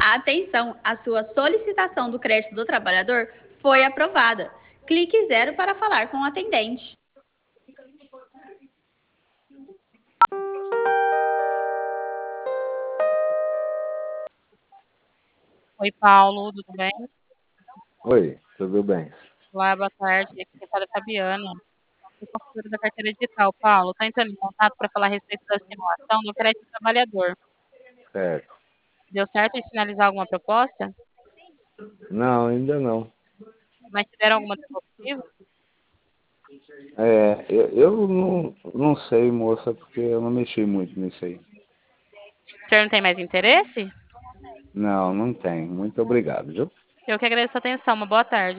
Atenção, a sua solicitação do crédito do trabalhador foi aprovada. Clique 0 para falar com o atendente. Oi, Paulo, tudo bem? Oi, tudo bem? Olá, boa tarde. Aqui quem fala é Fabiana. Eu sou consultora da carteira digital. Paulo, está entrando em contato para falar a respeito da simulação do crédito do trabalhador. Certo. Deu certo de finalizar alguma proposta? Não, ainda não. Mas tiveram alguma devolutiva? Eu não sei, moça, porque eu não mexi muito nisso aí. O senhor não tem mais interesse? Não, não tem. Muito obrigado, viu? Eu que agradeço a atenção. Uma boa tarde.